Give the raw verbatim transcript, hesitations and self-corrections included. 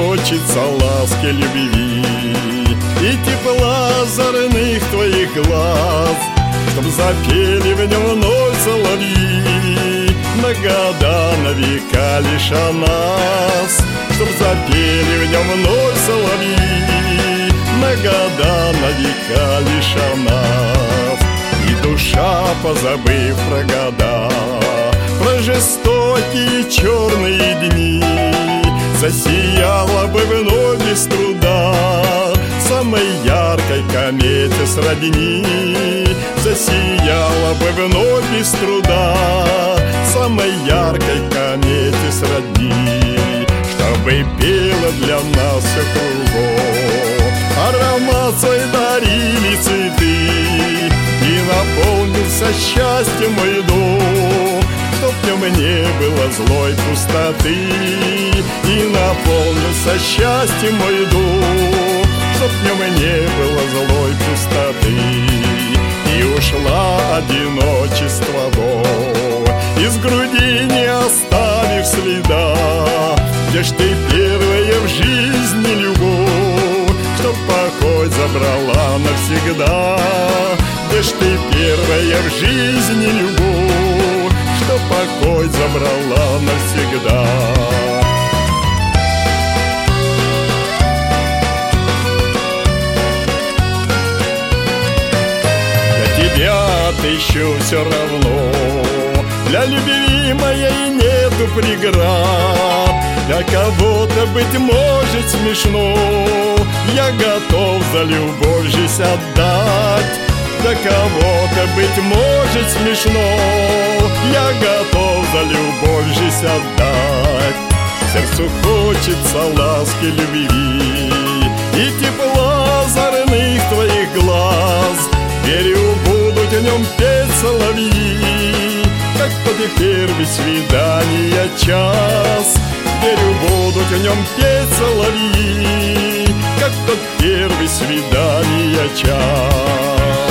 хочется ласки, любви и тепла озорных твоих глаз, чтоб запели в нем вновь соловьи на года, на века лишь о нас, чтоб запели в нем вновь соловьи на года, на века лишь о нас. И душа, позабыв про года, про жестокие черные дни, засияла бы вновь без труда самой яркой комете сродни, засияла бы вновь без труда самой яркой комете сродни, чтобы пела для нас все кругом, аромат свой дарили цветы, и наполнился счастьем мой дом, чтоб в нем не было злой пустоты, и наполнился счастьем мой дом, чтоб в нем не было злой пустоты. И ушла одиночество боль, из груди не оставив следа, где ж ты первая в жизни любовь, чтоб покой забрала навсегда, где ж ты первая в жизни любовь, что покой забрала навсегда. Для тебя отыщу все равно, для любви моей нету преград, для кого-то, быть может, смешно, я готов за любовь жизнь отдать. Для кого-то, быть может, смешно, я готов за любовь жизнь отдать. Сердцу хочется ласки, любви и тепла озорных твоих глаз. Верю, будут в нем петь соловьи, как в тот первый свидания час. Верю, будут в нем петь соловьи, как в тот первый свидания час.